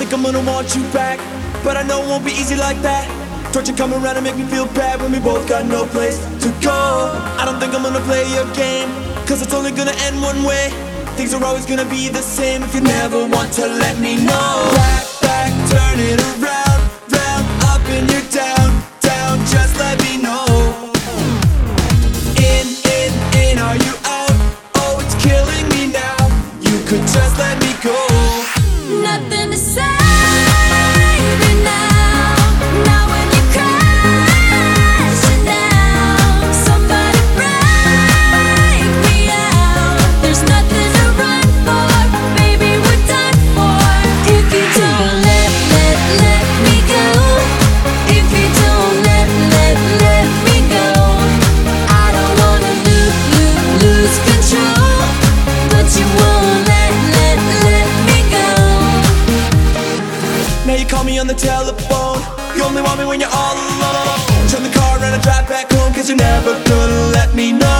think I'm gonna want you back, but I know it won't be easy like that. Torture come around and make me feel bad when we both got no place to go. I don't think I'm gonna play your game, cause it's only gonna end one way. Things are always gonna be the same if you never want to let me know. Back, turn it around, round, up and you're down, down, just let me know. In, are you out? Oh, it's killing me now. You could just let me go. Nothing to say now. Now when you crashing down, somebody break me out. There's nothing to run for, baby, we're done for. If you don't let me go, if you don't let me go, I don't wanna lose control, but you won't let me go. Now you call me on the telephone, you only want me when you're all alone. Turn the car around and drive back home, cause you're never gonna let me know.